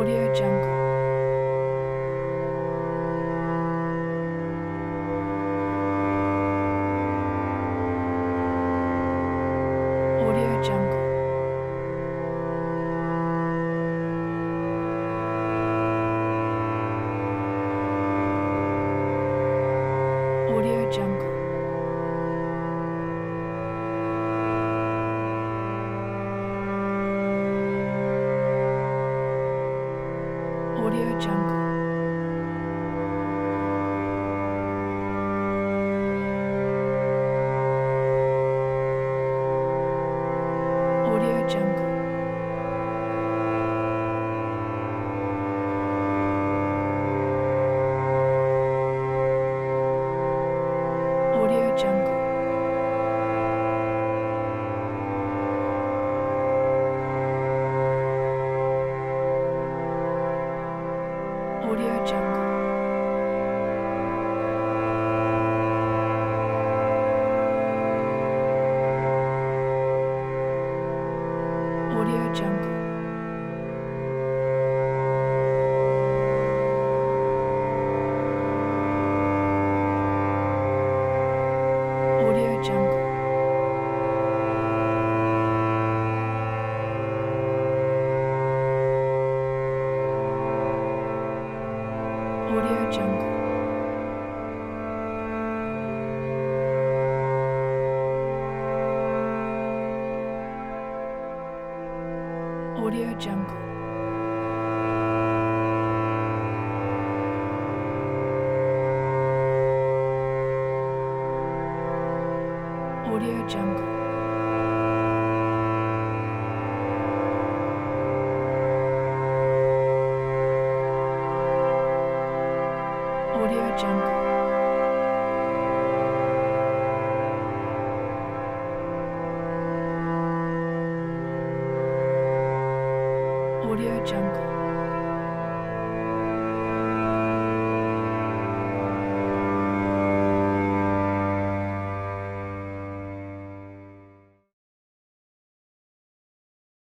Audio Jungle. Audio Jungle. Audio Jungle. Audio Jungle. Audio Jungle. Audio Jungle. Audio Jungle. Audio Jungle. Audio Jungle. Audio Jungle. Audio Jungle. Audio Jungle. Audio Jungle. Audio Jungle.